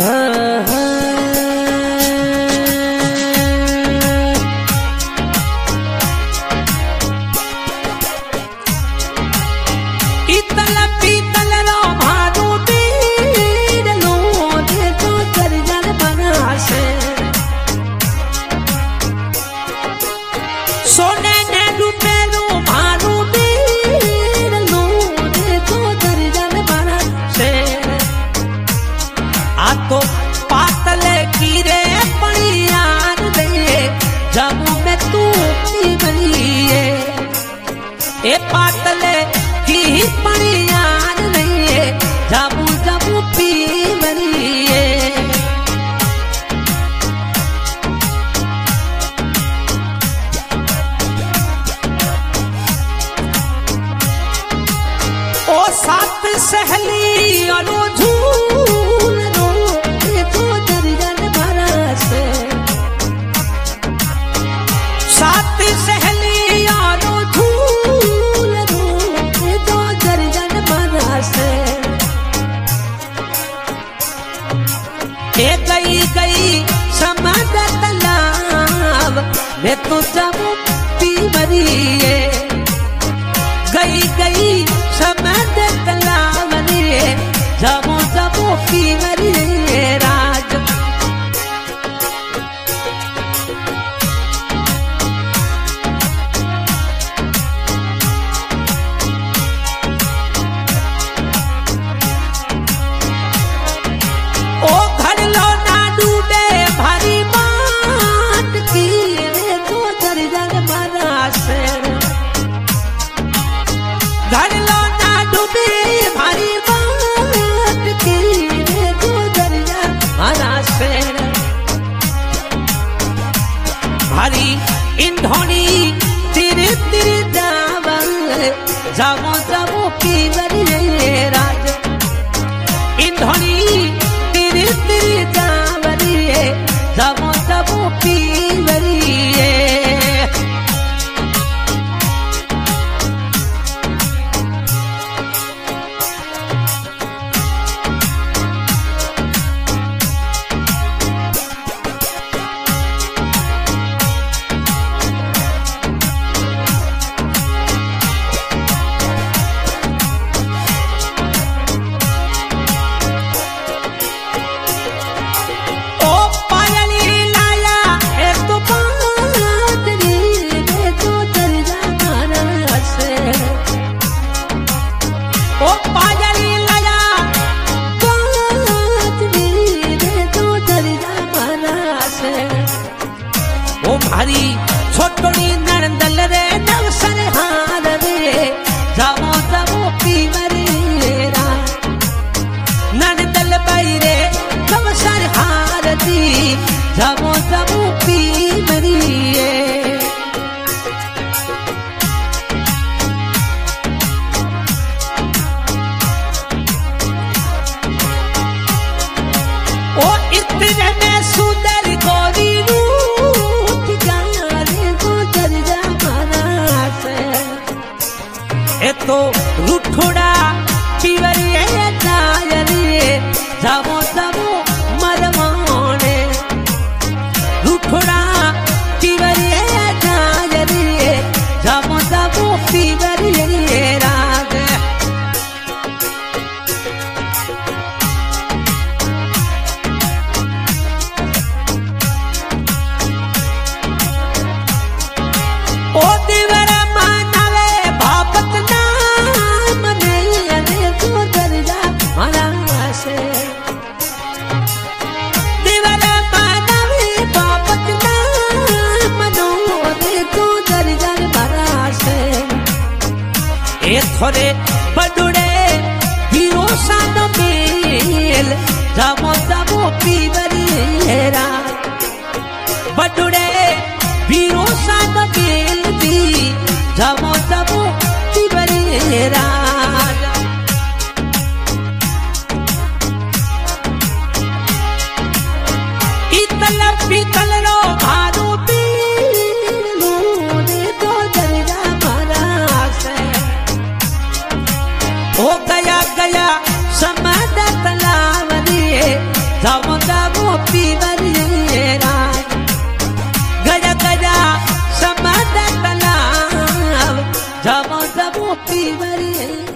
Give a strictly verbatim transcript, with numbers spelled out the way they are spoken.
ए पातले की पड़ियान नहीं है जाबू जाबू पी मरिए ओ सात सहेली अनो झूल रो देखो दर्जन भरा से सात सहेली अनो झूल रो देखो दर्जन भरा से ए गई गई समद तालाब मैं तो जाबू पी मरिए गई गई समद तालाब रे जाबू जाबू पी मरिए राज ओ घर लो ना डूबे भारी माट की रे तो दर्जन भरा से घर लो ना डूबे भारी बात की रे तो दरिया भरा से भारी इंधोनी तेरे तेरे दावल जामो जामो पी मरिए राज इंधोनी तेरे तेरे दावल जामो जामो पी मरिए भारी छोटनी नंदल रे नवसर हार रे जामो जामो पी मरिएरा नंदल बाई रे नवसर हार दी जामो जामो पी मरिए ओ इतने में सुंदर गोरी तो रूठोड़ा पीवरिए जायरिए जामो जामो मरमाने रूठोड़ा पीवरिए जायरिए जामो जामो पीवरिए राग ओ दीवारा मानावे भापत दीवारा मानवी बापत नाम नो रे तो दर्जन भरा से ए थोड़े बडुड़े हीरो सान मेल जामो जामो पी मरिएरा बडुड़े हीरो सान मेल दी जामो जामो पी मरिएरा पीतल रो भारू पीलू रे तो दर्जा भरा से हैप्पी बर्थडे।